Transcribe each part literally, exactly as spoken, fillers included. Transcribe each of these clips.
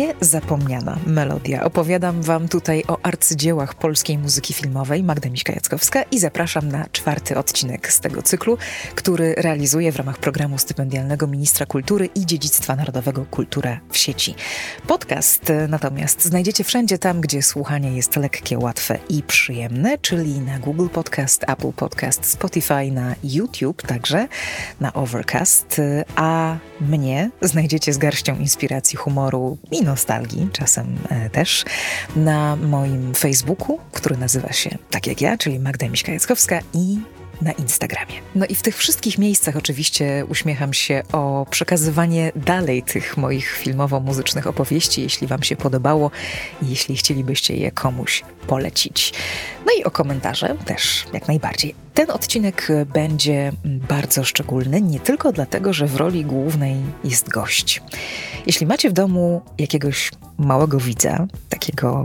Niezapomniana melodia. Opowiadam wam tutaj o arcydziełach polskiej muzyki filmowej. Magda Miśka-Jackowska i zapraszam na czwarty odcinek z tego cyklu, który realizuję w ramach programu stypendialnego Ministra Kultury i Dziedzictwa Narodowego Kultura w sieci. Podcast natomiast znajdziecie wszędzie tam, gdzie słuchanie jest lekkie, łatwe i przyjemne, czyli na Google Podcast, Apple Podcast, Spotify, na YouTube także, na Overcast, a mnie znajdziecie z garścią inspiracji, humoru i nostalgii, czasem e, też, na moim Facebooku, który nazywa się tak jak ja, czyli Magda Miśka-Jackowska, i na Instagramie. No i w tych wszystkich miejscach oczywiście uśmiecham się o przekazywanie dalej tych moich filmowo-muzycznych opowieści, jeśli wam się podobało i jeśli chcielibyście je komuś polecić. No i o komentarze też jak najbardziej. Ten odcinek będzie bardzo szczególny, nie tylko dlatego, że w roli głównej jest gość. Jeśli macie w domu jakiegoś małego widza, takiego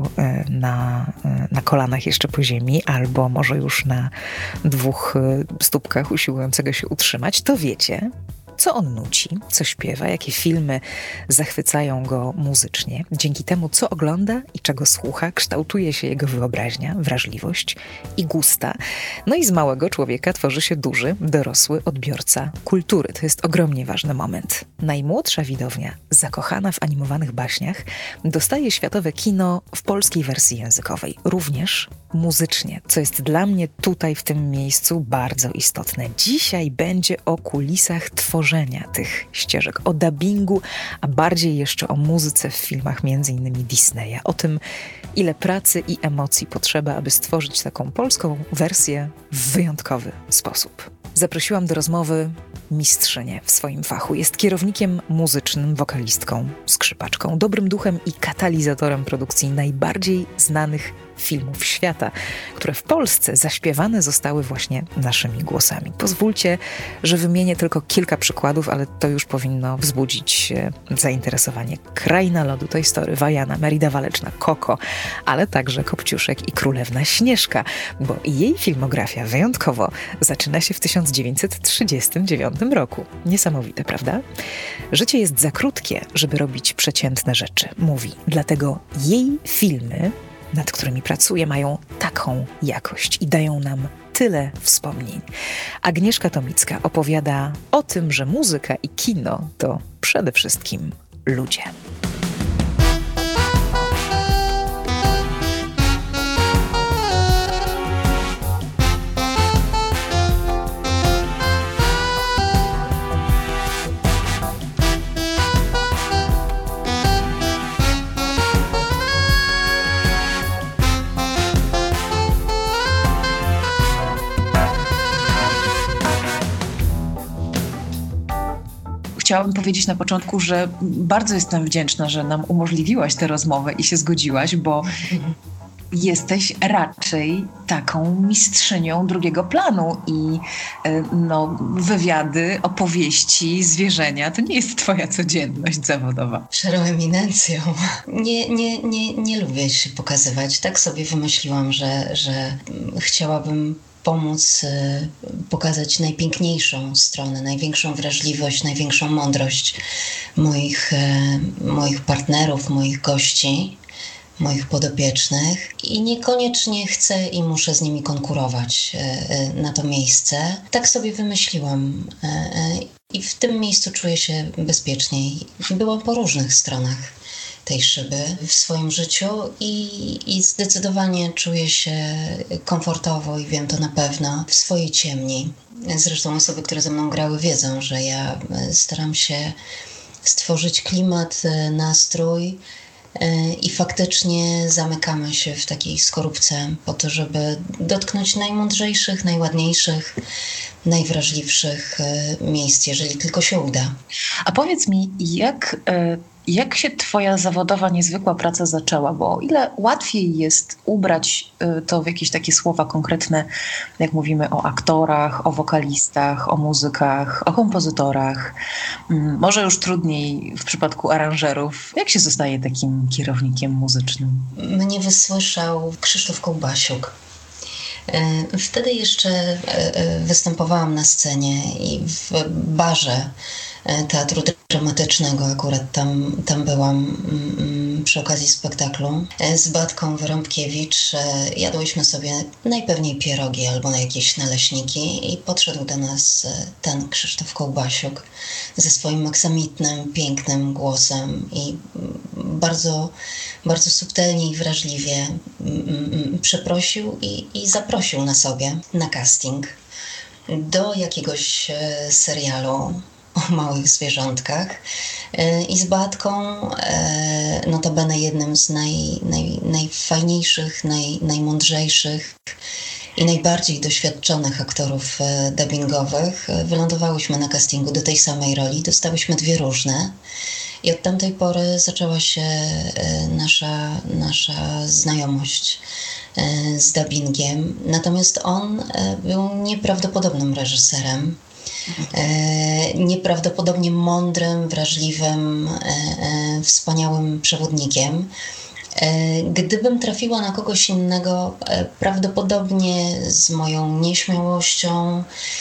na, na kolanach jeszcze po ziemi, albo może już na dwóch stópkach usiłującego się utrzymać, to wiecie, co on nuci, co śpiewa, jakie filmy zachwycają go muzycznie. Dzięki temu, co ogląda i czego słucha, kształtuje się jego wyobraźnia, wrażliwość i gusta. No i z małego człowieka tworzy się duży, dorosły odbiorca kultury. To jest ogromnie ważny moment. Najmłodsza widownia, zakochana w animowanych baśniach, dostaje światowe kino w polskiej wersji językowej. Również muzycznie, co jest dla mnie tutaj w tym miejscu bardzo istotne. Dzisiaj będzie o kulisach tworzenia tych ścieżek, o dubbingu, a bardziej jeszcze o muzyce w filmach między innymi Disneya. O tym, ile pracy i emocji potrzeba, aby stworzyć taką polską wersję w wyjątkowy sposób. Zaprosiłam do rozmowy mistrzynię w swoim fachu. Jest kierownikiem muzycznym, wokalistką, skrzypaczką, dobrym duchem i katalizatorem produkcji najbardziej znanych filmów świata, które w Polsce zaśpiewane zostały właśnie naszymi głosami. Pozwólcie, że wymienię tylko kilka przykładów, ale to już powinno wzbudzić zainteresowanie. Kraina lodu, Toy Story, Wajana, Merida Waleczna, Koko, ale także Kopciuszek i Królewna Śnieżka, bo jej filmografia wyjątkowo zaczyna się w tysiąc dziewięćset trzydziestym dziewiątym roku. Niesamowite, prawda? Życie jest za krótkie, żeby robić przeciętne rzeczy, mówi. Dlatego jej filmy, nad którymi pracuję, mają taką jakość i dają nam tyle wspomnień. Agnieszka Tomicka opowiada o tym, że muzyka i kino to przede wszystkim ludzie. Chciałabym powiedzieć na początku, że bardzo jestem wdzięczna, że nam umożliwiłaś tę rozmowę i się zgodziłaś, bo jesteś raczej taką mistrzynią drugiego planu i no, wywiady, opowieści, zwierzenia to nie jest twoja codzienność zawodowa. Szarą eminencją. Nie, nie, nie, nie lubię się pokazywać. Tak sobie wymyśliłam, że, że chciałabym pomóc y, pokazać najpiękniejszą stronę, największą wrażliwość, największą mądrość moich, y, moich partnerów, moich gości, moich podopiecznych i niekoniecznie chcę i muszę z nimi konkurować y, y, na to miejsce. Tak sobie wymyśliłam y, y, i w tym miejscu czuję się bezpieczniej. Byłam po różnych stronach tej szyby w swoim życiu i, i zdecydowanie czuję się komfortowo i wiem to na pewno w swojej ciemni. Zresztą osoby, które ze mną grały, wiedzą, że ja staram się stworzyć klimat, nastrój i faktycznie zamykamy się w takiej skorupce po to, żeby dotknąć najmądrzejszych, najładniejszych, najwrażliwszych miejsc, jeżeli tylko się uda. A powiedz mi, jak... Y- Jak się twoja zawodowa, niezwykła praca zaczęła? Bo o ile łatwiej jest ubrać to w jakieś takie słowa konkretne, jak mówimy o aktorach, o wokalistach, o muzykach, o kompozytorach. Może już trudniej w przypadku aranżerów. Jak się zostaje takim kierownikiem muzycznym? Mnie wysłyszał Krzysztof Kołbasiuk. Wtedy jeszcze występowałam na scenie i w barze Teatru Dramatycznego, akurat tam, tam byłam przy okazji spektaklu. Z Beatką Wyrąbkiewicz jadłyśmy sobie najpewniej pierogi albo jakieś naleśniki i podszedł do nas ten Krzysztof Kołbasiuk ze swoim aksamitnym, pięknym głosem i bardzo, bardzo subtelnie i wrażliwie przeprosił i, i zaprosił na sobie na casting do jakiegoś serialu o małych zwierzątkach i z Beatką, notabene jednym z naj, naj, najfajniejszych, naj, najmądrzejszych i najbardziej doświadczonych aktorów dubbingowych, wylądowałyśmy na castingu do tej samej roli, dostałyśmy dwie różne i od tamtej pory zaczęła się nasza, nasza znajomość z dubbingiem. Natomiast on był nieprawdopodobnym reżyserem, nieprawdopodobnie mądrym, wrażliwym, wspaniałym przewodnikiem. Gdybym trafiła na kogoś innego, prawdopodobnie z moją nieśmiałością,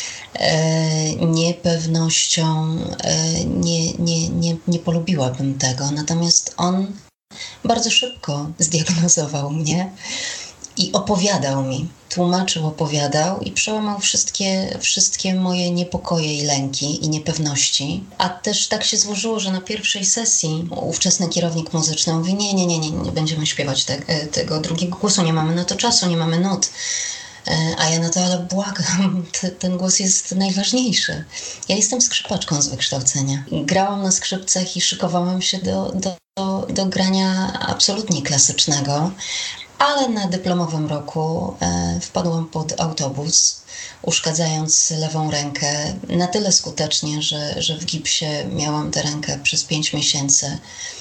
niepewnością, nie, nie, nie, nie polubiłabym tego. Natomiast on bardzo szybko zdiagnozował mnie i opowiadał mi, tłumaczył, opowiadał i przełamał wszystkie, wszystkie moje niepokoje i lęki i niepewności. A też tak się złożyło, że na pierwszej sesji ówczesny kierownik muzyczny mówi: nie, nie, nie, nie, nie będziemy śpiewać te, tego drugiego głosu, nie mamy na to czasu, nie mamy nut. A ja na to, ale błagam, t- ten głos jest najważniejszy. Ja jestem skrzypaczką z wykształcenia. Grałam na skrzypcach i szykowałam się do, do, do, do grania absolutnie klasycznego, ale na dyplomowym roku e, wpadłam pod autobus, uszkadzając lewą rękę na tyle skutecznie, że, że w gipsie miałam tę rękę przez pięć miesięcy.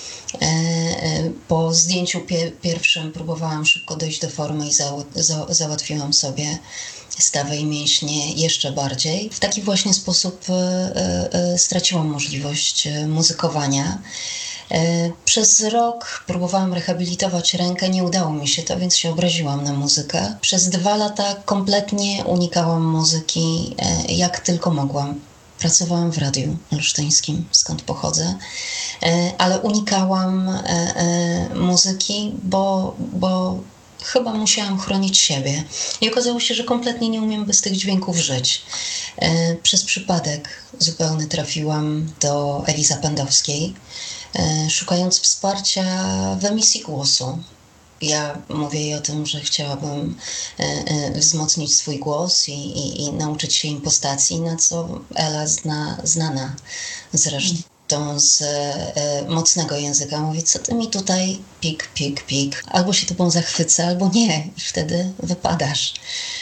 Po zdjęciu pie- pierwszym próbowałam szybko dojść do formy i za- za- załatwiłam sobie stawę i mięśnie jeszcze bardziej. W taki właśnie sposób e, e, straciłam możliwość muzykowania. E, przez rok próbowałam rehabilitować rękę, nie udało mi się to, więc się obraziłam na muzykę. Przez dwa lata kompletnie unikałam muzyki, e, jak tylko mogłam. Pracowałam w radiu olsztyńskim, skąd pochodzę, ale unikałam muzyki, bo, bo chyba musiałam chronić siebie. I okazało się, że kompletnie nie umiem bez tych dźwięków żyć. Przez przypadek zupełny trafiłam do Ewi Zapędowskiej, szukając wsparcia w emisji głosu. Ja mówię jej o tym, że chciałabym e, e, wzmocnić swój głos i, i, i nauczyć się impostacji, na co Ela, zna, znana zresztą z e, mocnego języka, mówi: co ty mi tutaj pik, pik, pik. Albo się tobą zachwycę, albo nie. I wtedy wypadasz.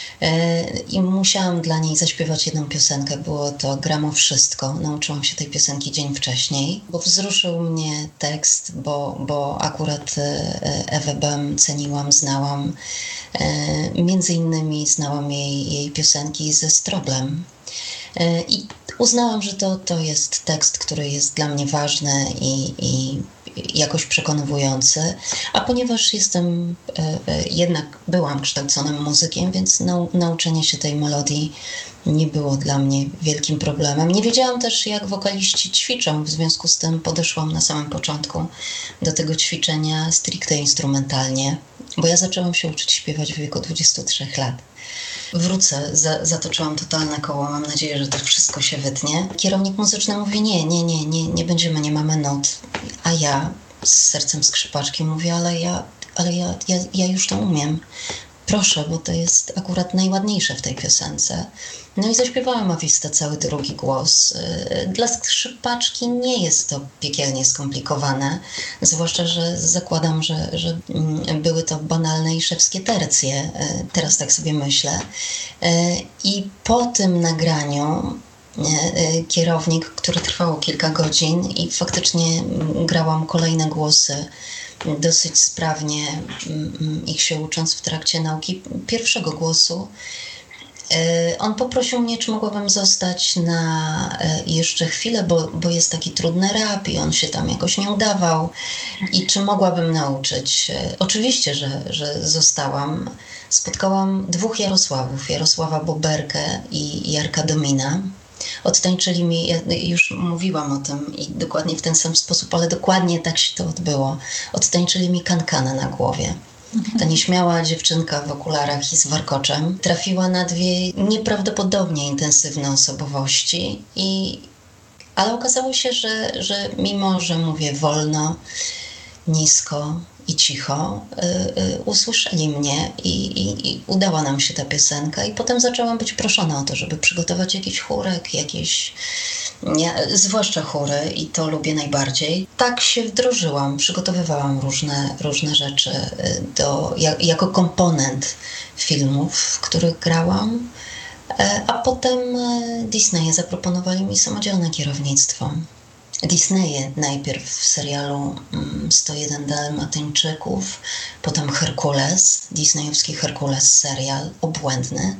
I musiałam dla niej zaśpiewać jedną piosenkę. Było to Gram o wszystko. Nauczyłam się tej piosenki dzień wcześniej, bo wzruszył mnie tekst, bo, bo akurat Ewę Bem ceniłam, znałam. Między innymi znałam jej, jej piosenki ze Stroblem. I uznałam, że to, to jest tekst, który jest dla mnie ważny i, i jakoś przekonywujący, a ponieważ jestem, jednak byłam kształconym muzykiem, więc nau, nauczenie się tej melodii nie było dla mnie wielkim problemem. Nie wiedziałam też, jak wokaliści ćwiczą, w związku z tym podeszłam na samym początku do tego ćwiczenia stricte instrumentalnie, bo ja zaczęłam się uczyć śpiewać w wieku dwudziestu trzech lat. Wrócę, za, zatoczyłam totalne koło, mam nadzieję, że to wszystko się wytnie. Kierownik muzyczny mówi: nie, nie, nie, nie, nie będziemy, nie mamy nut. A ja z sercem skrzypaczki mówię: ale ja, ale ja, ja, ja już to umiem. Proszę, bo to jest akurat najładniejsze w tej piosence. No i zaśpiewałam Awistę cały drugi głos. Dla skrzypaczki nie jest to piekielnie skomplikowane, zwłaszcza, że zakładam, że, że były to banalne i szewskie tercje. Teraz tak sobie myślę. I po tym nagraniu kierownik, które trwało kilka godzin i faktycznie grałam kolejne głosy, dosyć sprawnie ich się ucząc w trakcie nauki pierwszego głosu. On poprosił mnie, czy mogłabym zostać na jeszcze chwilę, bo, bo jest taki trudny rap i on się tam jakoś nie udawał i czy mogłabym nauczyć. Oczywiście, że, że zostałam. Spotkałam dwóch Jarosławów, Jarosława Boberkę i Jarka Domina. Odtańczyli mi, ja już mówiłam o tym i dokładnie w ten sam sposób, ale dokładnie tak się to odbyło. Odtańczyli mi kankana na głowie. Ta nieśmiała dziewczynka w okularach i z warkoczem trafiła na dwie nieprawdopodobnie intensywne osobowości, i, ale okazało się, że, że mimo, że mówię wolno, nisko i cicho, y, y, usłyszeli mnie i, i, i udała nam się ta piosenka, i potem zaczęłam być proszona o to, żeby przygotować jakiś chórek, jakieś, nie, zwłaszcza chóry, i to lubię najbardziej. Tak się wdrożyłam, przygotowywałam różne, różne rzeczy do, jak, jako komponent filmów, w których grałam, a potem Disney zaproponowali mi samodzielne kierownictwo. Disneye najpierw w serialu sto jeden Dalmatyńczyków, potem Herkules, disneyowski Herkules serial, obłędny,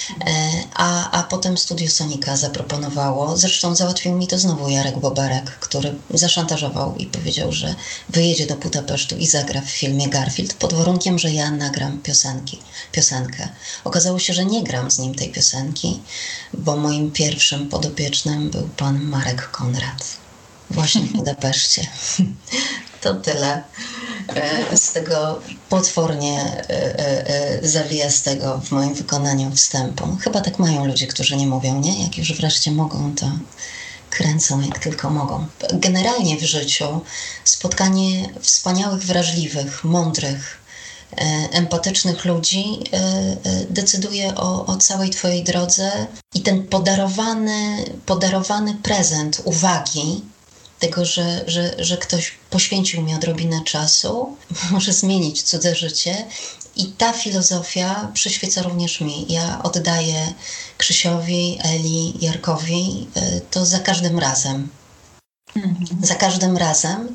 a, a potem Studio Sonika zaproponowało, zresztą załatwił mi to znowu Jarek Boberek, który zaszantażował i powiedział, że wyjedzie do Budapesztu i zagra w filmie Garfield pod warunkiem, że ja nagram piosenki, piosenkę. Okazało się, że nie gram z nim tej piosenki, bo moim pierwszym podopiecznym był pan Marek Konrad. Właśnie w Budapeszcie. To tyle z tego potwornie zawijastego w moim wykonaniu wstępu. Chyba tak mają ludzie, którzy nie mówią, nie? Jak już wreszcie mogą, to kręcą jak tylko mogą. Generalnie w życiu spotkanie wspaniałych, wrażliwych, mądrych, empatycznych ludzi decyduje o, o całej twojej drodze, i ten podarowany, podarowany prezent uwagi, tego, że, że, że ktoś poświęcił mi odrobinę czasu, może zmienić cudze życie, i ta filozofia przyświeca również mi. Ja oddaję Krzysiowi, Eli, Jarkowi to za każdym razem. Mhm. Za każdym razem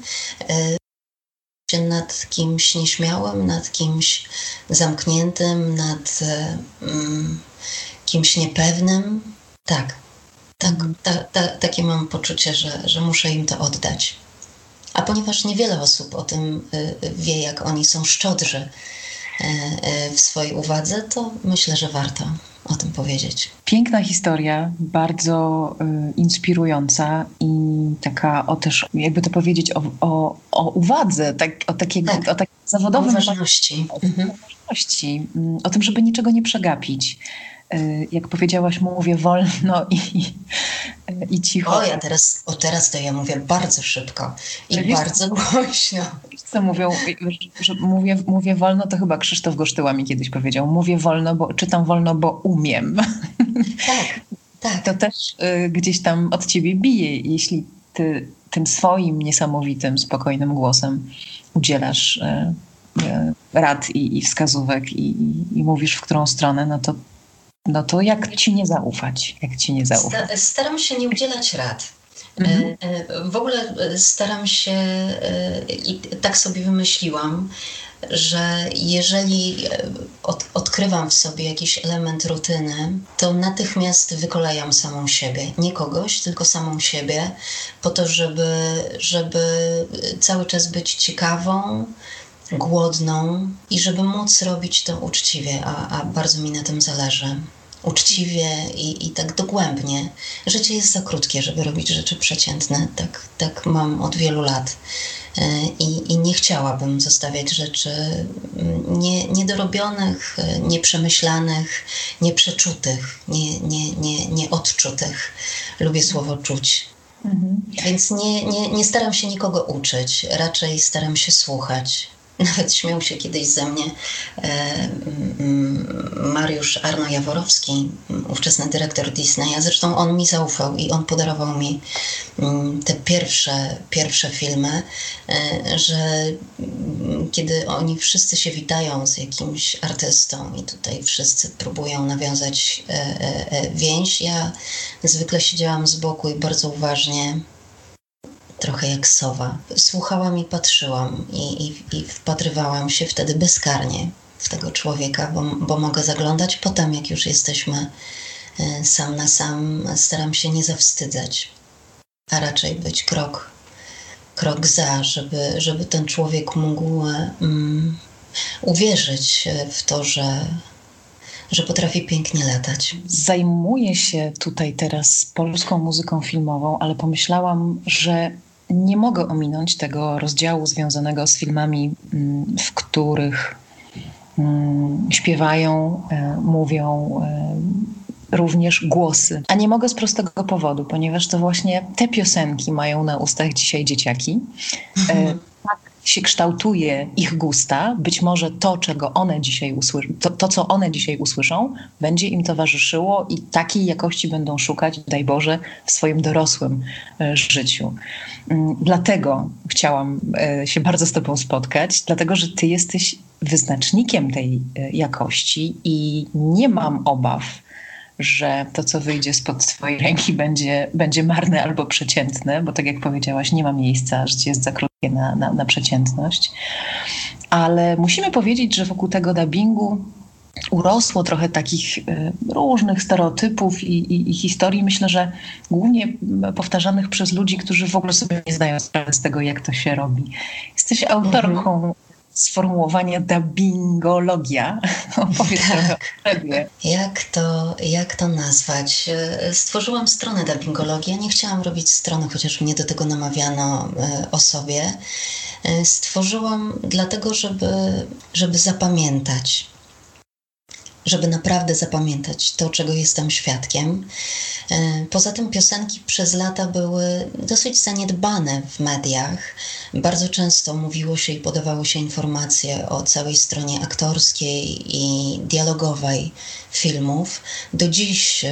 się nad kimś nieśmiałym, nad kimś zamkniętym, nad um, kimś niepewnym. Tak. Tak, ta, ta, takie mam poczucie, że, że muszę im to oddać. A ponieważ niewiele osób o tym y, wie, jak oni są szczodrzy y, y, w swojej uwadze, to myślę, że warto o tym powiedzieć. Piękna historia, bardzo y, inspirująca i taka o też, jakby to powiedzieć, o, o, o uwadze, tak, o, takiego, tak. o takim zawodowym... O ważności. O, mhm. ważności, o tym, żeby niczego nie przegapić. Jak powiedziałaś, mówię wolno i, i cicho. O, ja teraz, o teraz to ja mówię bardzo szybko i wiesz, bardzo głośno. Co mówią, że mówię, mówię wolno, to chyba Krzysztof Gosztyła mi kiedyś powiedział. Mówię wolno, bo czytam wolno, bo umiem. Tak, tak. To też y, gdzieś tam od ciebie bije, jeśli ty tym swoim niesamowitym, spokojnym głosem udzielasz y, y, rad i, i wskazówek i, i mówisz, w którą stronę, no to No to jak ci nie zaufać? Jak ci nie zaufać? Staram się nie udzielać rad. Mhm. W ogóle staram się, i tak sobie wymyśliłam, że jeżeli od, odkrywam w sobie jakiś element rutyny, to natychmiast wykolejam samą siebie. Nie kogoś, tylko samą siebie, po to, żeby, żeby cały czas być ciekawą, głodną i żeby móc robić to uczciwie, a, a bardzo mi na tym zależy. Uczciwie i, i tak dogłębnie. Życie jest za krótkie, żeby robić rzeczy przeciętne. Tak, tak mam od wielu lat. I, i nie chciałabym zostawiać rzeczy nie, niedorobionych, nieprzemyślanych, nieprzeczutych, nie, nie, nie, nieodczutych. Lubię słowo czuć. Mhm. Więc nie, nie, nie staram się nikogo uczyć, raczej staram się słuchać. Nawet śmiał się kiedyś ze mnie e, Mariusz Arno-Jaworowski, ówczesny dyrektor Disneya. Zresztą on mi zaufał i on podarował mi te pierwsze, pierwsze filmy, e, że kiedy oni wszyscy się witają z jakimś artystą i tutaj wszyscy próbują nawiązać e, e, więź, ja zwykle siedziałam z boku i bardzo uważnie, trochę jak sowa, słuchałam i patrzyłam i, i, i wpatrywałam się wtedy bezkarnie w tego człowieka, bo, bo mogę zaglądać potem, jak już jesteśmy sam na sam. Staram się nie zawstydzać, a raczej być krok, krok za, żeby, żeby ten człowiek mógł um, uwierzyć w to, że, że potrafi pięknie latać. Zajmuję się tutaj teraz polską muzyką filmową, ale pomyślałam, że nie mogę ominąć tego rozdziału związanego z filmami, w których śpiewają, mówią również głosy. A nie mogę z prostego powodu, ponieważ to właśnie te piosenki mają na ustach dzisiaj dzieciaki. Mhm. Tak się kształtuje ich gusta. Być może to, czego one dzisiaj usłyszą, to, to, co one dzisiaj usłyszą, będzie im towarzyszyło i takiej jakości będą szukać, daj Boże, w swoim dorosłym życiu. Dlatego chciałam się bardzo z Tobą spotkać, dlatego, że Ty jesteś wyznacznikiem tej jakości i nie mam obaw, że to, co wyjdzie spod twojej ręki, będzie, będzie marne albo przeciętne, bo tak jak powiedziałaś, nie ma miejsca, życie jest za krótkie na, na, na przeciętność. Ale musimy powiedzieć, że wokół tego dubbingu urosło trochę takich y, różnych stereotypów i, i, i historii, myślę, że głównie powtarzanych przez ludzi, którzy w ogóle sobie nie zdają sprawy z tego, jak to się robi. Jesteś autorką mhm. sformułowania dubbingologia. Opowiedz trochę o sobie. Jak to, jak to nazwać? Stworzyłam stronę dubbingologia. Nie chciałam robić strony, chociaż mnie do tego namawiano o sobie. Stworzyłam dlatego, żeby, żeby zapamiętać. Żeby naprawdę zapamiętać to, czego jestem świadkiem. Poza tym piosenki przez lata były dosyć zaniedbane w mediach. Bardzo często mówiło się i podawało się informacje o całej stronie aktorskiej i dialogowej filmów. Do dziś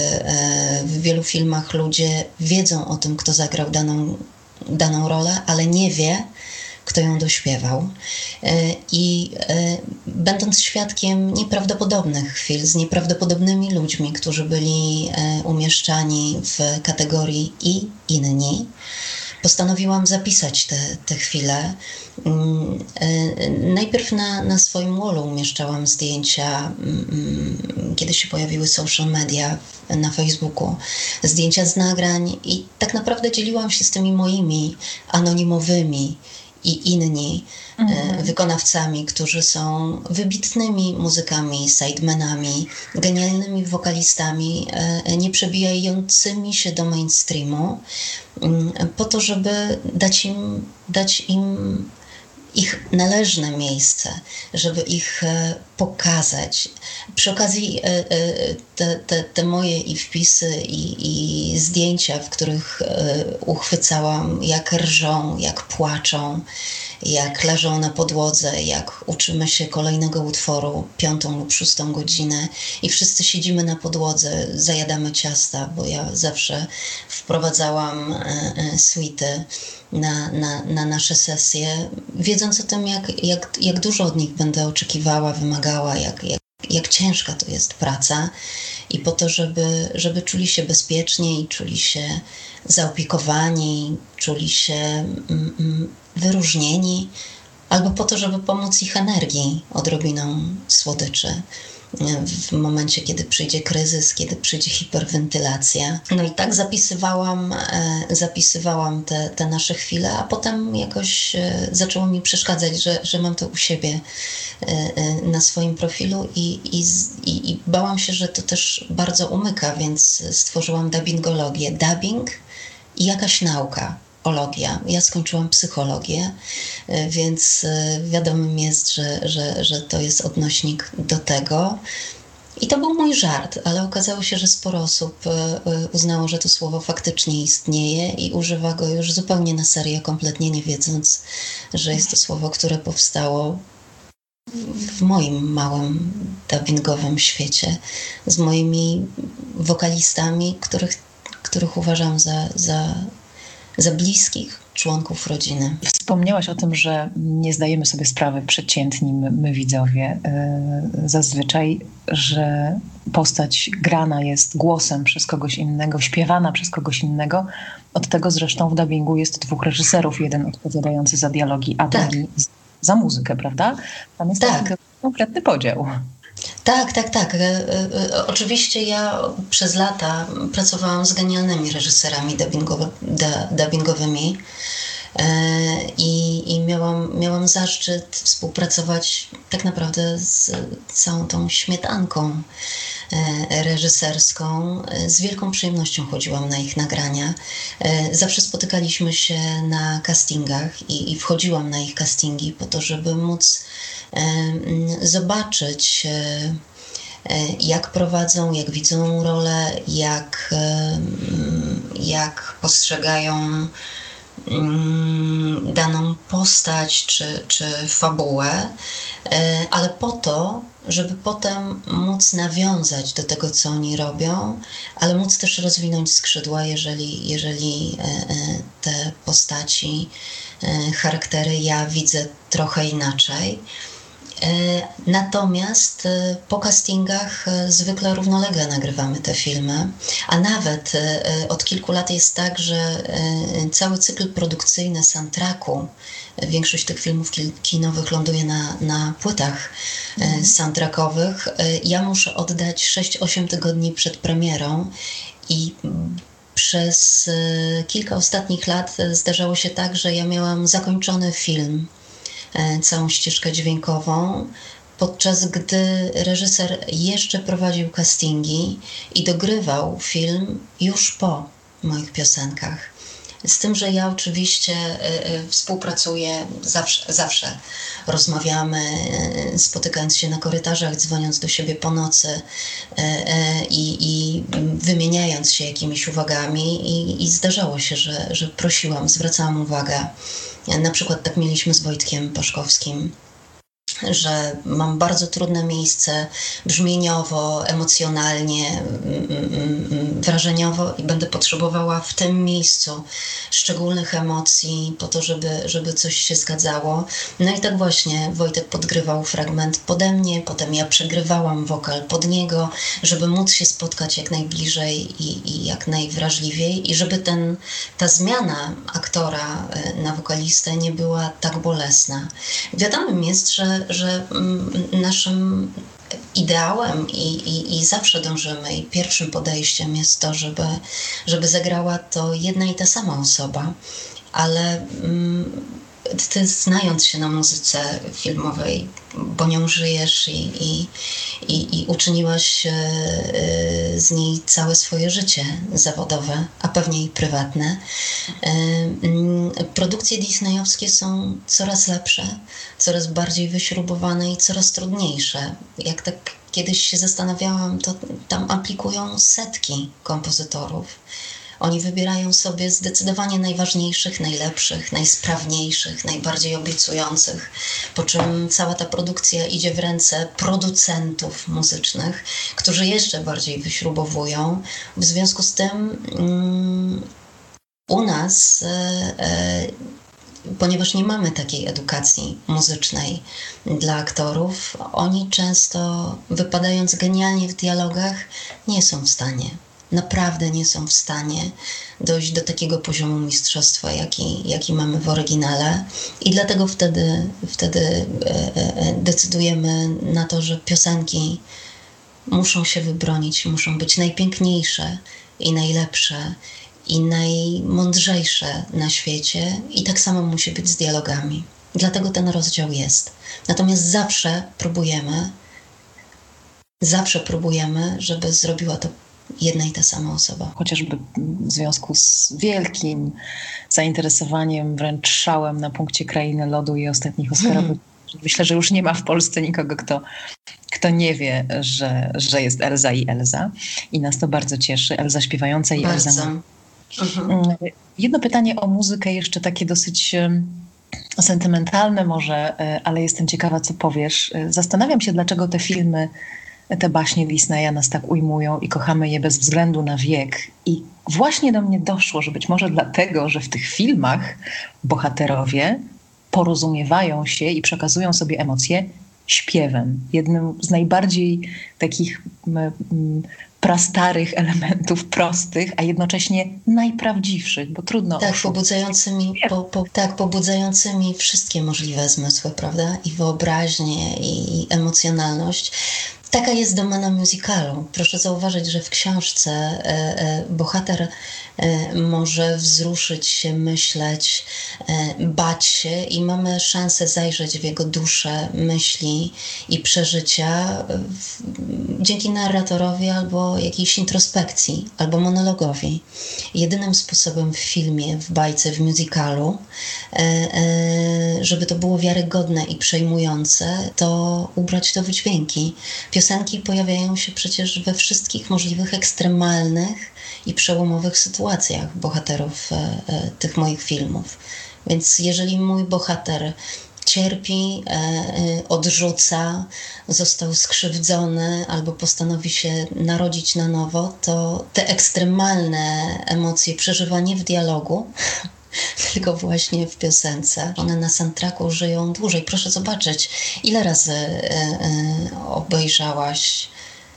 w wielu filmach ludzie wiedzą o tym, kto zagrał daną, daną rolę, ale nie wie, kto ją dośpiewał. I będąc świadkiem nieprawdopodobnych chwil z nieprawdopodobnymi ludźmi, którzy byli umieszczani w kategorii i inni, postanowiłam zapisać te, te chwile. Najpierw na, na swoim wallu umieszczałam zdjęcia, kiedy się pojawiły social media na Facebooku, zdjęcia z nagrań i tak naprawdę dzieliłam się z tymi moimi anonimowymi i inni mhm. wykonawcami, którzy są wybitnymi muzykami, sidemenami, genialnymi wokalistami, nie przebijającymi się do mainstreamu, po to, żeby dać im, dać im ich należne miejsce, żeby ich pokazać. Przy okazji te, te, te moje i wpisy i, i zdjęcia, w których uchwycałam, jak rżą, jak płaczą, jak leżą na podłodze, jak uczymy się kolejnego utworu piątą lub szóstą godzinę i wszyscy siedzimy na podłodze, zajadamy ciasta, bo ja zawsze wprowadzałam suity na, na, na nasze sesje, wiedząc o tym, jak, jak, jak dużo od nich będę oczekiwała, wymagała, jak, jak, jak ciężka to jest praca i po to, żeby, żeby czuli się bezpiecznie i czuli się zaopiekowani, czuli się mm, mm, wyróżnieni, albo po to, żeby pomóc ich energii odrobiną słodyczy w momencie, kiedy przyjdzie kryzys, kiedy przyjdzie hiperwentylacja. No i tak zapisywałam, zapisywałam te, te nasze chwile, a potem jakoś zaczęło mi przeszkadzać, że, że mam to u siebie na swoim profilu i, i, i, i bałam się, że to też bardzo umyka, więc stworzyłam dubbingologię. Dubbing i jakaś nauka. Ologia. Ja skończyłam psychologię, więc wiadomym jest, że, że, że to jest odnośnik do tego. I to był mój żart, ale okazało się, że sporo osób uznało, że to słowo faktycznie istnieje i używa go już zupełnie na serio, kompletnie nie wiedząc, że jest to słowo, które powstało w moim małym dubbingowym świecie z moimi wokalistami, których, których uważam za, za za bliskich członków rodziny. Wspomniałaś o tym, że nie zdajemy sobie sprawy, przeciętni my, my widzowie, yy, zazwyczaj, że postać grana jest głosem przez kogoś innego, śpiewana przez kogoś innego. Od tego zresztą w dubbingu jest dwóch reżyserów, jeden odpowiadający za dialogi, a tak. drugi za muzykę, prawda? Tam jest tak. taki konkretny podział. Tak, tak, tak. Oczywiście ja przez lata pracowałam z genialnymi reżyserami dubbingowy, dubbingowymi I, i miałam, miałam zaszczyt współpracować tak naprawdę z całą tą śmietanką reżyserską. Z wielką przyjemnością chodziłam na ich nagrania. Zawsze spotykaliśmy się na castingach i, i wchodziłam na ich castingi po to, żeby móc zobaczyć, jak prowadzą, jak widzą rolę, jak, jak postrzegają daną postać czy, czy fabułę, ale po to, żeby potem móc nawiązać do tego, co oni robią, ale móc też rozwinąć skrzydła, jeżeli, jeżeli te postaci, charaktery ja widzę trochę inaczej. Natomiast po castingach zwykle równolegle nagrywamy te filmy, a nawet od kilku lat jest tak, że cały cykl produkcyjny soundtracku, większość tych filmów kinowych ląduje na, na płytach soundtrackowych, ja muszę oddać sześć osiem tygodni przed premierą i przez kilka ostatnich lat zdarzało się tak, że ja miałam zakończony film, całą ścieżkę dźwiękową, podczas gdy reżyser jeszcze prowadził castingi i dogrywał film już po moich piosenkach. Z tym, że ja oczywiście y, y, współpracuję, zawsze, zawsze rozmawiamy, y, spotykając się na korytarzach, dzwoniąc do siebie po nocy y, y, i wymieniając się jakimiś uwagami i, i zdarzało się, że, że prosiłam, zwracałam uwagę. Na przykład tak mieliśmy z Wojtkiem Paszkowskim, że mam bardzo trudne miejsce brzmieniowo, emocjonalnie, wrażeniowo i będę potrzebowała w tym miejscu szczególnych emocji po to, żeby, żeby coś się zgadzało. No i tak właśnie Wojtek podgrywał fragment pode mnie, potem ja przegrywałam wokal pod niego, żeby móc się spotkać jak najbliżej i, i jak najwrażliwiej i żeby ten, ta zmiana aktora na wokalistę nie była tak bolesna. Wiadomym jest, że że naszym ideałem i, i, i zawsze dążymy i pierwszym podejściem jest to, żeby, żeby zagrała to jedna i ta sama osoba, ale ty, znając się na muzyce filmowej, bo nią żyjesz i, i, i, i uczyniłaś z niej całe swoje życie zawodowe, a pewnie i prywatne. Produkcje disneyowskie są coraz lepsze, coraz bardziej wyśrubowane i coraz trudniejsze. Jak tak kiedyś się zastanawiałam, to tam aplikują setki kompozytorów. Oni wybierają sobie zdecydowanie najważniejszych, najlepszych, najsprawniejszych, najbardziej obiecujących, po czym cała ta produkcja idzie w ręce producentów muzycznych, którzy jeszcze bardziej wyśrubowują. W związku z tym um, u nas, e, e, ponieważ nie mamy takiej edukacji muzycznej dla aktorów, oni często, wypadając genialnie w dialogach, nie są w stanie naprawdę nie są w stanie dojść do takiego poziomu mistrzostwa, jaki, jaki mamy w oryginale. I dlatego wtedy, wtedy decydujemy na to, że piosenki muszą się wybronić, muszą być najpiękniejsze i najlepsze i najmądrzejsze na świecie i tak samo musi być z dialogami. Dlatego ten rozdział jest. Natomiast zawsze próbujemy, zawsze próbujemy, żeby zrobiła to jedna i ta sama osoba. Chociażby w związku z wielkim zainteresowaniem, wręcz szałem na punkcie Krainy Lodu i ostatnich Oscarowych. Hmm. Myślę, że już nie ma w Polsce nikogo, kto, kto nie wie, że, że jest Elza i Elza. I nas to bardzo cieszy. Elza śpiewająca i bardzo. Elza. Mhm. Jedno pytanie o muzykę, jeszcze takie dosyć sentymentalne może, ale jestem ciekawa, co powiesz. Zastanawiam się, dlaczego te filmy, te baśnie Disneya nas tak ujmują i kochamy je bez względu na wiek. I właśnie do mnie doszło, że być może dlatego, że w tych filmach bohaterowie porozumiewają się i przekazują sobie emocje śpiewem. Jednym z najbardziej takich m, m, prastarych elementów, prostych, a jednocześnie najprawdziwszych, bo trudno... Tak, pobudzającymi, po, po, tak, pobudzającymi wszystkie możliwe zmysły, prawda? I wyobraźnię, i, i emocjonalność. Taka jest domena musicalu. Proszę zauważyć, że w książce e, e, bohater e, może wzruszyć się, myśleć, e, bać się i mamy szansę zajrzeć w jego duszę, myśli i przeżycia w, dzięki narratorowi albo jakiejś introspekcji, albo monologowi. Jedynym sposobem w filmie, w bajce, w musicalu, e, e, żeby to było wiarygodne i przejmujące, to ubrać to w dźwięki. Piosenki pojawiają się przecież we wszystkich możliwych ekstremalnych i przełomowych sytuacjach bohaterów e, e, tych moich filmów. Więc jeżeli mój bohater cierpi, e, e, odrzuca, został skrzywdzony albo postanowi się narodzić na nowo, to te ekstremalne emocje przeżywa nie w dialogu, tylko właśnie w piosence. One na soundtracku żyją dłużej. Proszę zobaczyć, ile razy e, e, obejrzałaś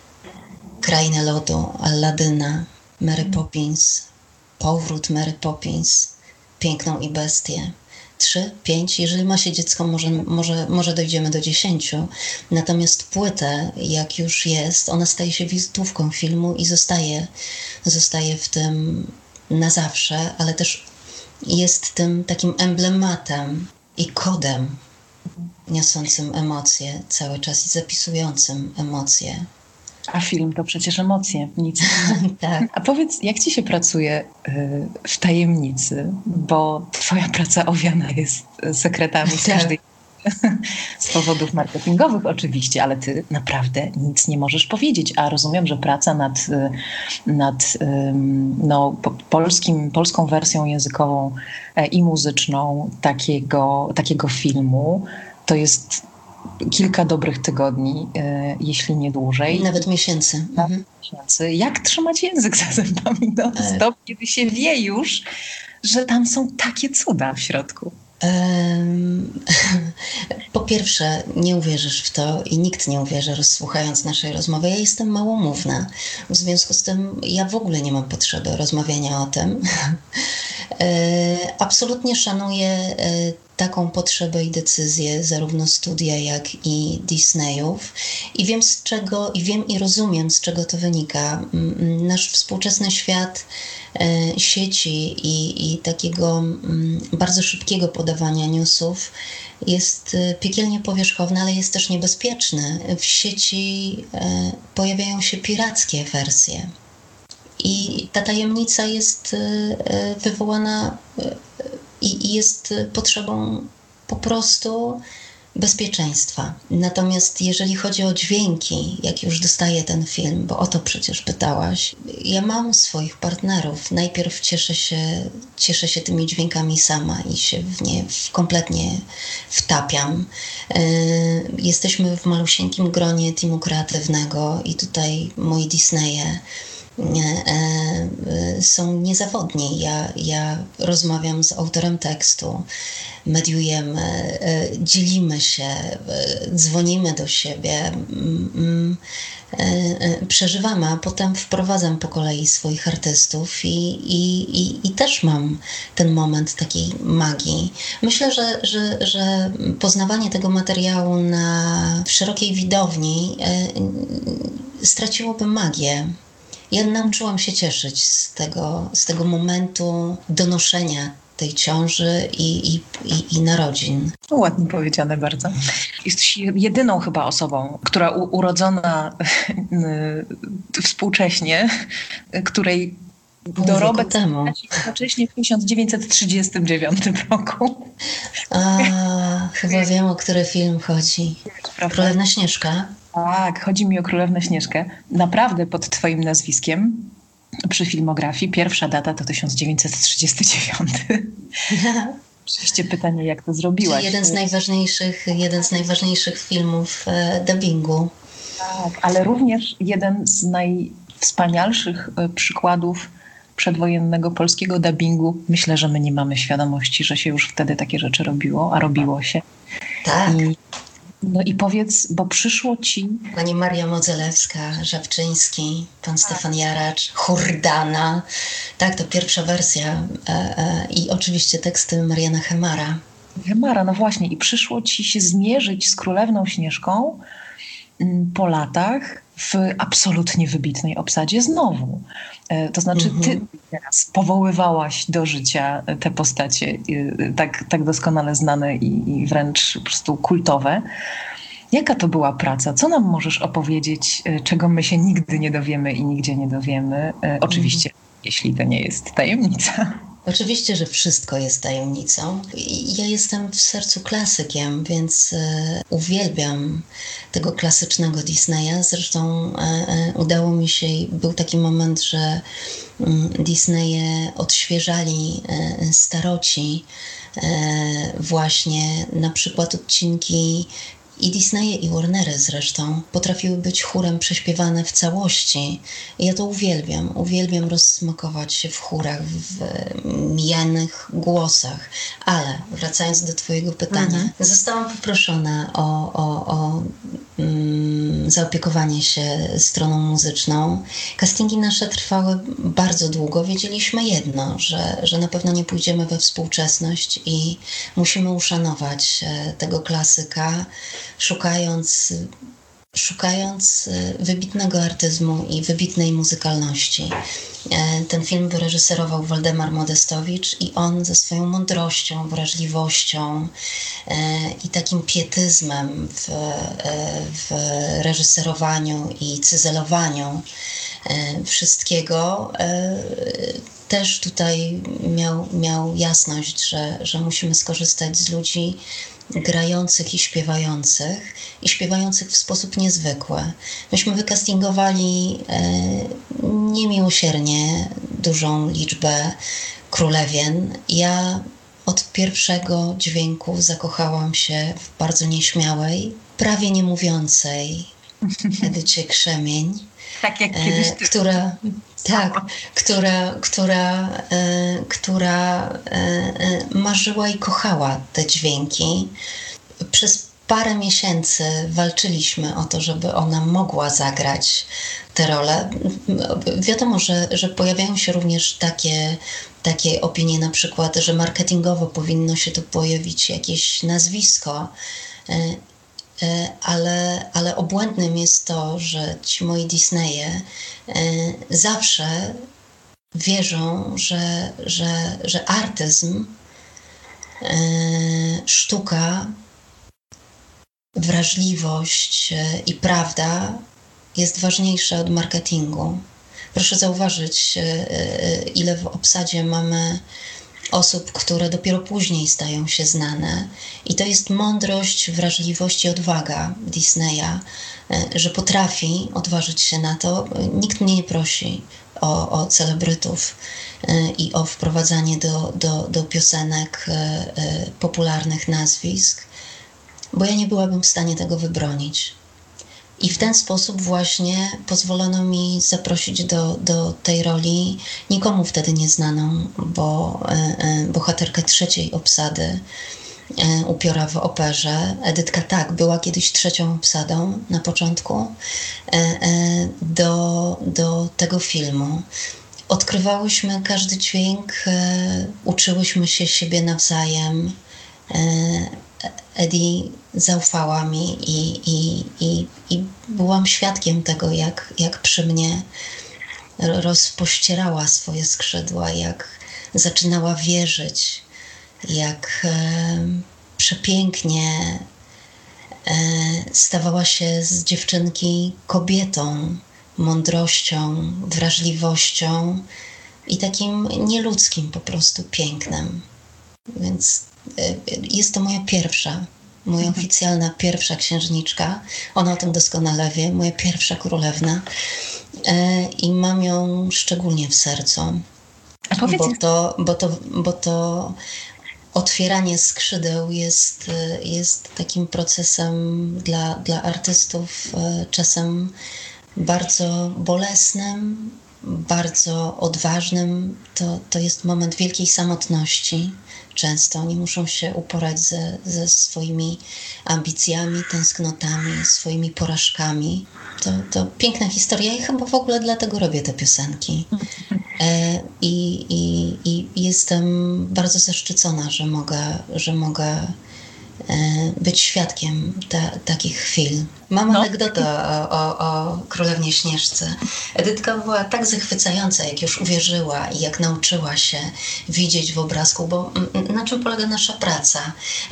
Krainę Lodu, Alladyna, Mary Poppins, Powrót Mary Poppins, Piękną i Bestię. Trzy, pięć, jeżeli ma się dziecko, może, może, może dojdziemy do dziesięciu. Natomiast płytę, jak już jest, ona staje się wizytówką filmu i zostaje, zostaje w tym na zawsze, ale też jest tym takim emblematem i kodem niosącym emocje cały czas i zapisującym emocje. A film to przecież emocje, nic. Tak. A powiedz, jak ci się pracuje y, w tajemnicy, bo twoja praca owiana jest sekretami z każdej z powodów marketingowych oczywiście, ale ty naprawdę nic nie możesz powiedzieć, a rozumiem, że praca nad, nad no, polskim, polską wersją językową i muzyczną takiego, takiego filmu to jest kilka dobrych tygodni, jeśli nie dłużej. Nawet miesięcy. Nawet mhm. miesięcy. Jak trzymać język za zębami do stop, kiedy się wie już, że tam są takie cuda w środku? Po pierwsze, nie uwierzysz w to i nikt nie uwierzy, rozsłuchając naszej rozmowy. Ja jestem małomówna. W związku z tym ja w ogóle nie mam potrzeby rozmawiania o tym. Absolutnie szanuję taką potrzebę i decyzję zarówno studia, jak i Disneyów. I wiem z czego, i wiem i rozumiem, z czego to wynika. Nasz współczesny świat sieci i, i takiego bardzo szybkiego podawania newsów jest piekielnie powierzchowny, ale jest też niebezpieczny. W sieci pojawiają się pirackie wersje. I ta tajemnica jest wywołana i jest potrzebą po prostu bezpieczeństwa. Natomiast jeżeli chodzi o dźwięki, jak już dostaję ten film, bo o to przecież pytałaś, ja mam swoich partnerów. Najpierw cieszę się, cieszę się tymi dźwiękami sama i się w nie kompletnie wtapiam. Yy, jesteśmy w malusieńkim gronie teamu kreatywnego i tutaj moi Disneye są niezawodni. Ja, ja rozmawiam z autorem tekstu, mediujemy, dzielimy się, dzwonimy do siebie, przeżywamy, a potem wprowadzam po kolei swoich artystów i, i, i, i też mam ten moment takiej magii. Myślę, że, że, że poznawanie tego materiału na szerokiej widowni straciłoby magię. Ja nauczyłam się cieszyć z tego, z tego momentu donoszenia tej ciąży i, i, i, i narodzin. Ładnie powiedziane bardzo. Jesteś jedyną chyba osobą, która u, urodzona współcześnie, której dorobek jednocześnie w tysiąc dziewięćset trzydziestym dziewiątym roku. A, chyba wiem, o który film chodzi. Królewna Śnieżka. Tak, chodzi mi o Królewnę Śnieżkę. Naprawdę pod twoim nazwiskiem przy filmografii pierwsza data to tysiąc dziewięćset trzydziesty dziewiąty. Oczywiście pytanie, jak to zrobiłaś. Jeden z najważniejszych, jeden z najważniejszych filmów e, dubbingu. Tak, ale również jeden z najwspanialszych e, przykładów przedwojennego polskiego dubbingu. Myślę, że my nie mamy świadomości, że się już wtedy takie rzeczy robiło, a robiło się. Tak. I No i powiedz, bo przyszło ci... Pani Maria Modzelewska, Żabczyński, pan Stefan Jaracz, Hurdana. Tak, to pierwsza wersja. E, e, I oczywiście teksty Mariana Hemara. Hemara, no właśnie. I przyszło ci się zmierzyć z Królewną Śnieżką po latach w absolutnie wybitnej obsadzie znowu. To znaczy ty teraz powoływałaś do życia te postacie tak, tak doskonale znane i, i wręcz po prostu kultowe. Jaka to była praca? Co nam możesz opowiedzieć, czego my się nigdy nie dowiemy i nigdzie nie dowiemy? Oczywiście, mm. jeśli to nie jest tajemnica. Oczywiście, że wszystko jest tajemnicą. Ja jestem w sercu klasykiem, więc e, uwielbiam tego klasycznego Disneya. Zresztą e, e, udało mi się, był taki moment, że mm, Disneye odświeżali e, staroci e, właśnie na przykład odcinki i Disneye i Warnery zresztą potrafiły być chórem prześpiewane w całości. I ja to uwielbiam. Uwielbiam rozsmakować się w chórach, w mijanych głosach. Ale wracając do twojego pytania, mhm. zostałam poproszona o, o, o mm, zaopiekowanie się stroną muzyczną. Castingi nasze trwały bardzo długo. Wiedzieliśmy jedno, że, że na pewno nie pójdziemy we współczesność i musimy uszanować tego klasyka, szukając, szukając wybitnego artyzmu i wybitnej muzykalności. Ten film wyreżyserował Waldemar Modestowicz i on ze swoją mądrością, wrażliwością i takim pietyzmem w, w reżyserowaniu i cyzelowaniu wszystkiego też tutaj miał, miał jasność, że, że musimy skorzystać z ludzi grających i śpiewających i śpiewających w sposób niezwykły. Myśmy wykastingowali e, niemiłosiernie dużą liczbę królewien. Ja od pierwszego dźwięku zakochałam się w bardzo nieśmiałej, prawie nie mówiącej Edycie Krzemień. Tak jak kiedyś ty. Która, tak, która, która, e, która e, marzyła i kochała te dźwięki. Przez parę miesięcy walczyliśmy o to, żeby ona mogła zagrać tę rolę. Wiadomo, że, że pojawiają się również takie, takie opinie, na przykład, że marketingowo powinno się tu pojawić jakieś nazwisko, ale, ale obłędnym jest to, że ci moi Disneye zawsze wierzą, że, że, że artyzm, sztuka, wrażliwość i prawda jest ważniejsza od marketingu. Proszę zauważyć, ile w obsadzie mamy osób, które dopiero później stają się znane. I to jest mądrość, wrażliwość i odwaga Disneya, że potrafi odważyć się na to. Nikt mnie nie prosi o, o celebrytów i o wprowadzanie do, do, do piosenek popularnych nazwisk, bo ja nie byłabym w stanie tego wybronić. I w ten sposób właśnie pozwolono mi zaprosić do, do tej roli nikomu wtedy nieznaną, bo e, bohaterkę trzeciej obsady e, Upiora w operze. Edytka tak, była kiedyś trzecią obsadą na początku e, e, do, do tego filmu. Odkrywałyśmy każdy dźwięk, e, uczyłyśmy się siebie nawzajem. E, Eddie zaufała mi i, i, i, i byłam świadkiem tego, jak, jak przy mnie rozpościerała swoje skrzydła, jak zaczynała wierzyć, jak e, przepięknie e, stawała się z dziewczynki kobietą, mądrością, wrażliwością i takim nieludzkim po prostu pięknem. Więc jest to moja pierwsza, moja oficjalna pierwsza księżniczka. Ona o tym doskonale wie, moja pierwsza królewna. I mam ją szczególnie w sercu. A powiedz... bo, to, bo, to, bo to otwieranie skrzydeł jest, jest takim procesem dla, dla artystów czasem bardzo bolesnym, bardzo odważnym. To, to jest moment wielkiej samotności. Często oni muszą się uporać ze, ze swoimi ambicjami, tęsknotami, swoimi porażkami. To, to piękna historia i chyba w ogóle dlatego robię te piosenki. E, i, i, I jestem bardzo zaszczycona, że mogę, że mogę być świadkiem te, takich chwil. Mam no. anegdotę o, o, o Królewnie Śnieżce. Edytka była tak zachwycająca, jak już uwierzyła i jak nauczyła się widzieć w obrazku, bo na czym polega nasza praca?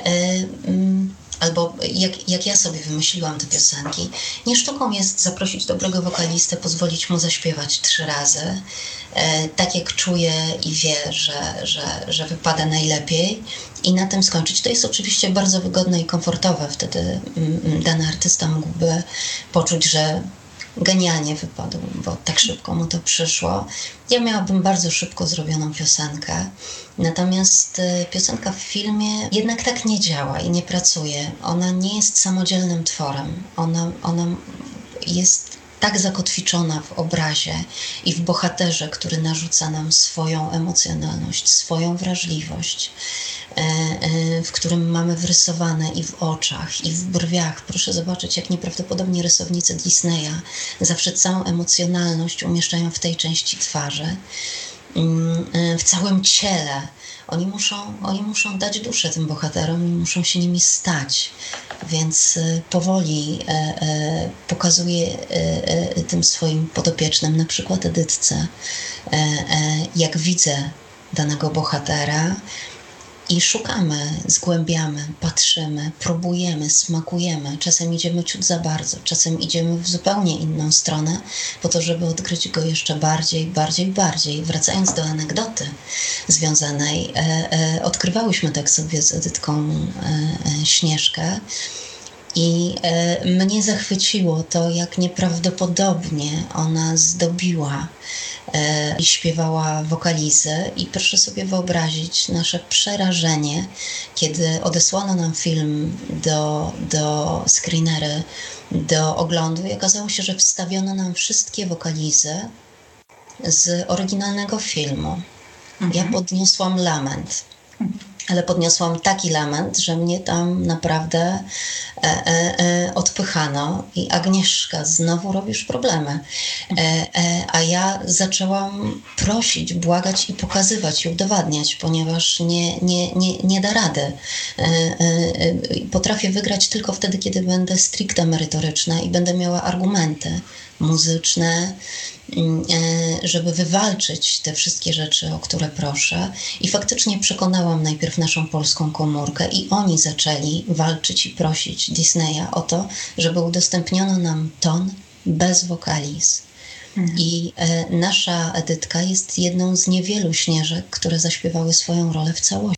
Albo jak, jak ja sobie wymyśliłam te piosenki. Nie sztuką jest zaprosić dobrego wokalistę, pozwolić mu zaśpiewać trzy razy, e, tak jak czuje i wie, że, że, że wypada najlepiej i na tym skończyć. To jest oczywiście bardzo wygodne i komfortowe. Wtedy mm, dany artysta mógłby poczuć, że genialnie wypadł, bo tak szybko mu to przyszło. Ja miałabym bardzo szybko zrobioną piosenkę, natomiast piosenka w filmie jednak tak nie działa i nie pracuje. Ona nie jest samodzielnym tworem. Ona, ona jest tak zakotwiczona w obrazie i w bohaterze, który narzuca nam swoją emocjonalność, swoją wrażliwość, w którym mamy wrysowane i w oczach, i w brwiach. Proszę zobaczyć, jak nieprawdopodobnie rysownicy Disneya zawsze całą emocjonalność umieszczają w tej części twarzy, w całym ciele. Oni muszą, oni muszą dać duszę tym bohaterom i muszą się nimi stać. Więc powoli e, e, pokazuję e, e, tym swoim podopiecznym, na przykład Edytce, e, e, jak widzę danego bohatera i szukamy, zgłębiamy, patrzymy, próbujemy, smakujemy. Czasem idziemy ciut za bardzo, czasem idziemy w zupełnie inną stronę, po to, żeby odkryć go jeszcze bardziej, bardziej, bardziej. Wracając do anegdoty związanej, e, e, odkrywałyśmy tak sobie z Edytką e, e, Śnieżkę i e, mnie zachwyciło to, jak nieprawdopodobnie ona zdobiła i śpiewała wokalizę i proszę sobie wyobrazić nasze przerażenie, kiedy odesłano nam film do, do screenery, do oglądu i okazało się, że wstawiono nam wszystkie wokalizy z oryginalnego filmu. Mhm. Ja podniosłam lament. Ale podniosłam taki lament, że mnie tam naprawdę e, e, e, odpychano i Agnieszka, znowu robisz problemy. E, e, a ja zaczęłam prosić, błagać i pokazywać i udowadniać, ponieważ nie, nie, nie, nie da rady. E, e, potrafię wygrać tylko wtedy, kiedy będę stricte merytoryczna i będę miała argumenty muzyczne, żeby wywalczyć te wszystkie rzeczy, o które proszę. I faktycznie przekonałam najpierw naszą polską komórkę i oni zaczęli walczyć i prosić Disneya o to, żeby udostępniono nam ton bez wokaliz. Mhm. I e, nasza Edytka jest jedną z niewielu Śnieżek, które zaśpiewały swoją rolę w całości.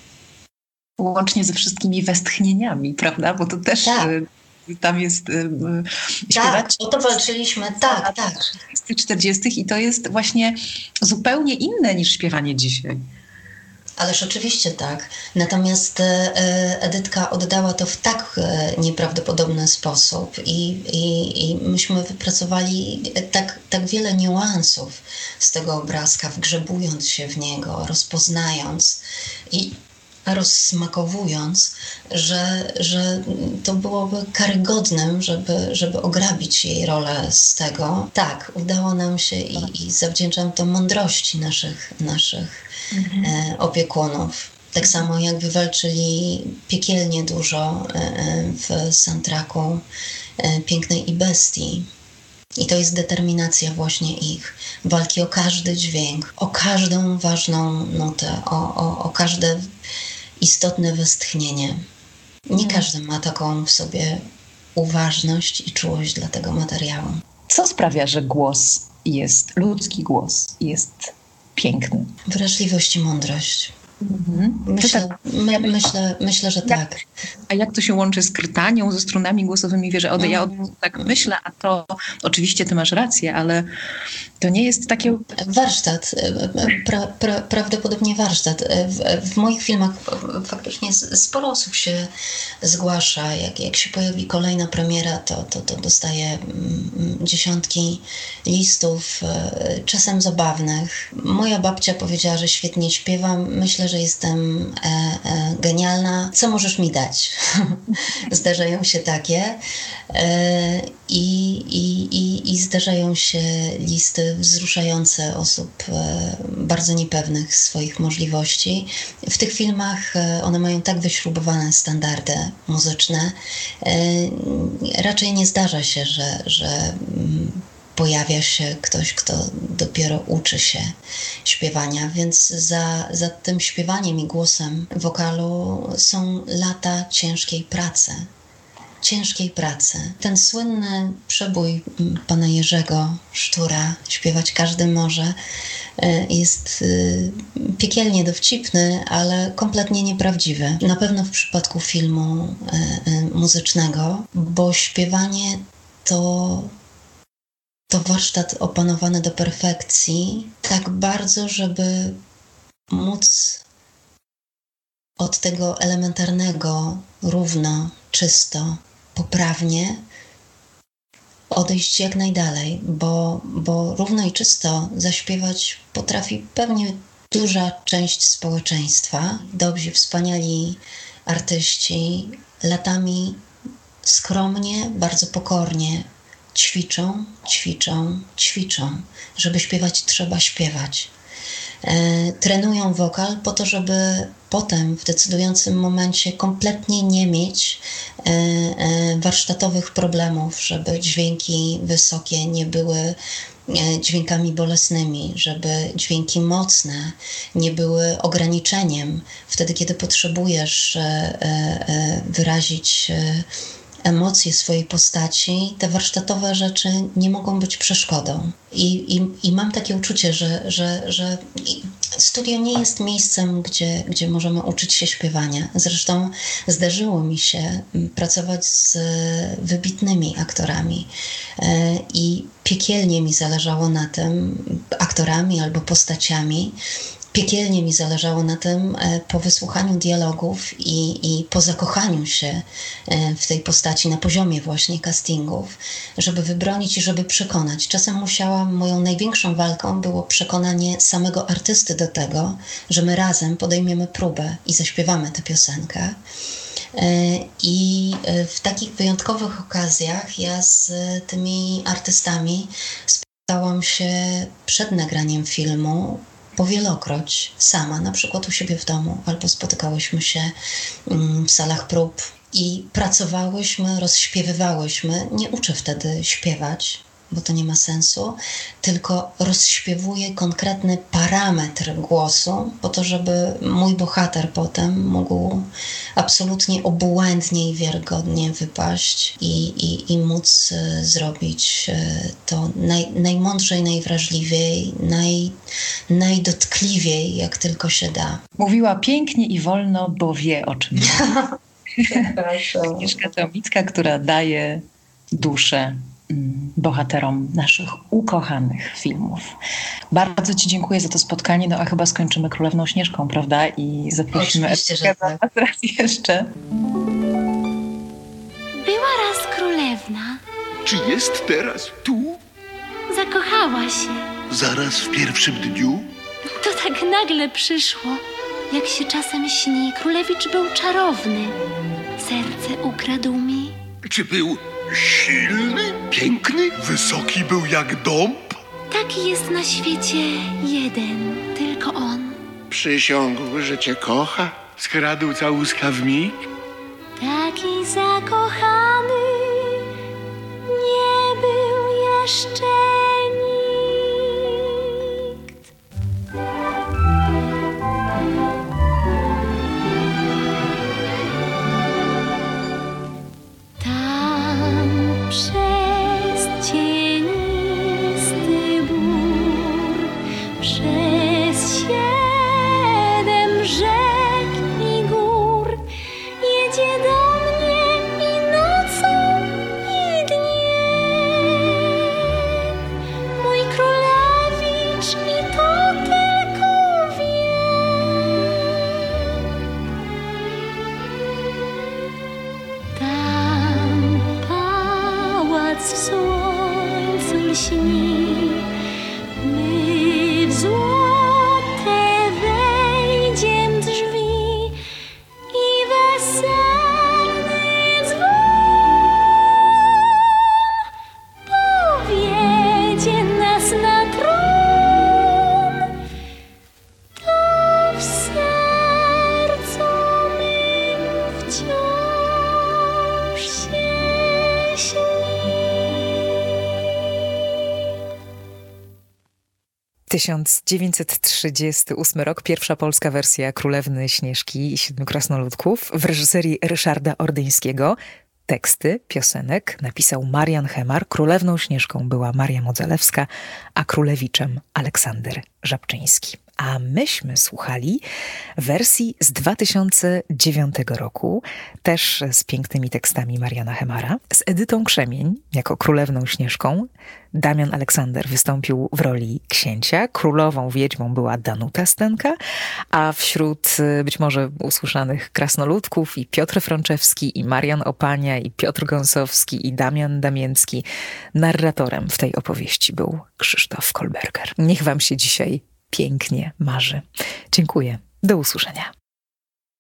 Łącznie ze wszystkimi westchnieniami, prawda? Bo to też... Tak. Tam jest y, śpiewać. Tak, o to walczyliśmy, tak, tak. czterdziestych i to jest właśnie zupełnie inne niż śpiewanie dzisiaj. Ależ oczywiście tak. Natomiast e, Edytka oddała to w tak e, nieprawdopodobny sposób i, i, i myśmy wypracowali tak, tak wiele niuansów z tego obrazka, wgrzebując się w niego, rozpoznając i rozsmakowując, że, że to byłoby karygodnym, żeby, żeby ograbić jej rolę z tego. Tak, udało nam się i, i zawdzięczam to mądrości naszych, naszych mhm. e, opiekunów. Tak samo jak wywalczyli piekielnie dużo e, w soundtracku e, Pięknej i Bestii. I to jest determinacja właśnie ich. Walki o każdy dźwięk, o każdą ważną nutę, o, o, o każde istotne westchnienie. Nie każdy ma taką w sobie uważność i czułość dla tego materiału. Co sprawia, że głos jest, ludzki głos jest piękny? Wrażliwość i mądrość. Mhm. Myślę, my, myślę, myślę, że jak, tak. A jak to się łączy z krtanią, ze strunami głosowymi? Wiesz, od, ja od, tak myślę, a to oczywiście ty masz rację, ale to nie jest takie... Warsztat, pra, pra, prawdopodobnie warsztat. W, w moich filmach faktycznie sporo osób się zgłasza. Jak, jak się pojawi kolejna premiera, to, to, to dostaję dziesiątki listów, czasem zabawnych. Moja babcia powiedziała, że świetnie śpiewam. Myślę, myślę, że jestem e, e, genialna. Co możesz mi dać? Zdarzają się takie e, i, i, i, i zdarzają się listy wzruszające osób e, bardzo niepewnych swoich możliwości. W tych filmach e, one mają tak wyśrubowane standardy muzyczne. E, raczej nie zdarza się, że, że mm, pojawia się ktoś, kto dopiero uczy się śpiewania, więc za, za tym śpiewaniem i głosem wokalu są lata ciężkiej pracy. Ciężkiej pracy. Ten słynny przebój pana Jerzego Sztura, śpiewać każdy może, jest piekielnie dowcipny, ale kompletnie nieprawdziwy. Na pewno w przypadku filmu muzycznego, bo śpiewanie to to warsztat opanowany do perfekcji, tak bardzo, żeby móc od tego elementarnego, równo, czysto, poprawnie odejść jak najdalej, bo, bo równo i czysto zaśpiewać potrafi pewnie duża część społeczeństwa, dobrzy, wspaniali artyści, latami skromnie, bardzo pokornie ćwiczą, ćwiczą, ćwiczą. Żeby śpiewać, trzeba śpiewać. E, trenują wokal po to, żeby potem w decydującym momencie kompletnie nie mieć e, e, warsztatowych problemów, żeby dźwięki wysokie nie były e, dźwiękami bolesnymi, żeby dźwięki mocne nie były ograniczeniem wtedy, kiedy potrzebujesz e, e, wyrazić e, emocje swojej postaci, te warsztatowe rzeczy nie mogą być przeszkodą. I, i, i mam takie uczucie, że, że, że studio nie jest miejscem, gdzie, gdzie możemy uczyć się śpiewania. Zresztą zdarzyło mi się pracować z wybitnymi aktorami i piekielnie mi zależało na tym, aktorami albo postaciami, Piekielnie mi zależało na tym po wysłuchaniu dialogów i, i po zakochaniu się w tej postaci na poziomie właśnie castingów, żeby wybronić i żeby przekonać. Czasem musiałam, moją największą walką było przekonanie samego artysty do tego, że my razem podejmiemy próbę i zaśpiewamy tę piosenkę. I w takich wyjątkowych okazjach ja z tymi artystami spotkałam się przed nagraniem filmu powielokroć sama, na przykład u siebie w domu, albo spotykałyśmy się w salach prób i pracowałyśmy, rozśpiewywałyśmy. Nie uczę wtedy śpiewać, bo to nie ma sensu, tylko rozśpiewuję konkretny parametr głosu po to, żeby mój bohater potem mógł absolutnie obłędnie i wiarygodnie wypaść i, i, i móc zrobić to naj, najmądrzej, najwrażliwiej, naj, najdotkliwiej, jak tylko się da. Mówiła pięknie i wolno, bo wie, o czym mówi. Agnieszka Tomicka, która daje duszę bohaterom naszych ukochanych filmów. Bardzo Ci dziękuję za to spotkanie, no a chyba skończymy Królewną Śnieżką, prawda? I zaprosimy Ewkę tak. raz jeszcze. Była raz królewna. Czy jest teraz tu? Zakochała się. Zaraz w pierwszym dniu? To tak nagle przyszło. Jak się czasem śni, królewicz był czarowny. Serce ukradł mi. Czy był silny, piękny, wysoki był jak dąb? Taki jest na świecie jeden, tylko on. Przysiągł, że cię kocha, skradł całuska w mig. Taki zakochany nie był jeszcze nikt. Tam przez cienisty bór, przez siedem rzek i gór jedzie do mnie i tysiąc dziewięćset trzydziesty ósmy rok, pierwsza polska wersja Królewny Śnieżki i Siedmiu Krasnoludków w reżyserii Ryszarda Ordyńskiego. Teksty piosenek napisał Marian Hemar, Królewną Śnieżką była Maria Modzelewska, a Królewiczem Aleksander Żabczyński. A myśmy słuchali wersji z dwa tysiące dziewiątego roku, też z pięknymi tekstami Mariana Hemara, z Edytą Krzemień jako Królewną Śnieżką. Damian Aleksander wystąpił w roli księcia, królową wiedźmą była Danuta Stenka, a wśród być może usłyszanych krasnoludków i Piotr Frączewski, i Marian Opania, i Piotr Gąsowski, i Damian Damięcki. Narratorem w tej opowieści był Krzysztof Kolberger. Niech wam się dzisiaj pięknie marzy. Dziękuję. Do usłyszenia.